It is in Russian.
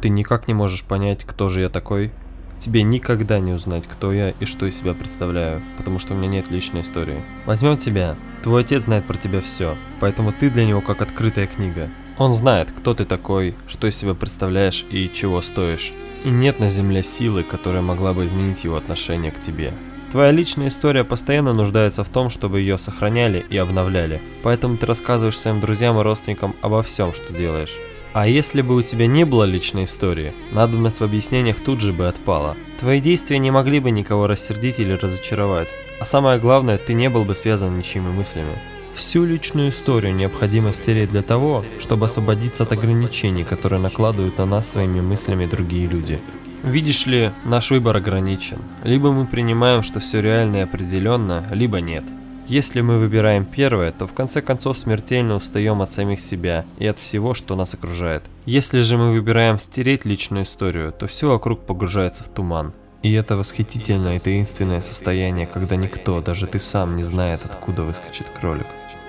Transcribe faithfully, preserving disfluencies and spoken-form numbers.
Ты никак не можешь понять, кто же я такой. Тебе никогда не узнать, кто я и что из себя представляю, потому что у меня нет личной истории. Возьмем тебя. Твой отец знает про тебя все, поэтому ты для него как открытая книга. Он знает, кто ты такой, что из себя представляешь и чего стоишь. И нет на земле силы, которая могла бы изменить его отношение к тебе. Твоя личная история постоянно нуждается в том, чтобы ее сохраняли и обновляли, поэтому ты рассказываешь своим друзьям и родственникам обо всем, что делаешь. А если бы у тебя не было личной истории, надобность в объяснениях тут же бы отпала. Твои действия не могли бы никого рассердить или разочаровать, а самое главное, ты не был бы связан ничьими мыслями. Всю личную историю необходимо стереть для того, чтобы освободиться от ограничений, которые накладывают на нас своими мыслями другие люди. Видишь ли, наш выбор ограничен. Либо мы принимаем, что все реально и определенно, либо нет. Если мы выбираем первое, то в конце концов смертельно устаем от самих себя и от всего, что нас окружает. Если же мы выбираем стереть личную историю, то все вокруг погружается в туман. И это восхитительное и таинственное состояние, когда никто, даже ты сам, не знает, откуда выскочит кролик.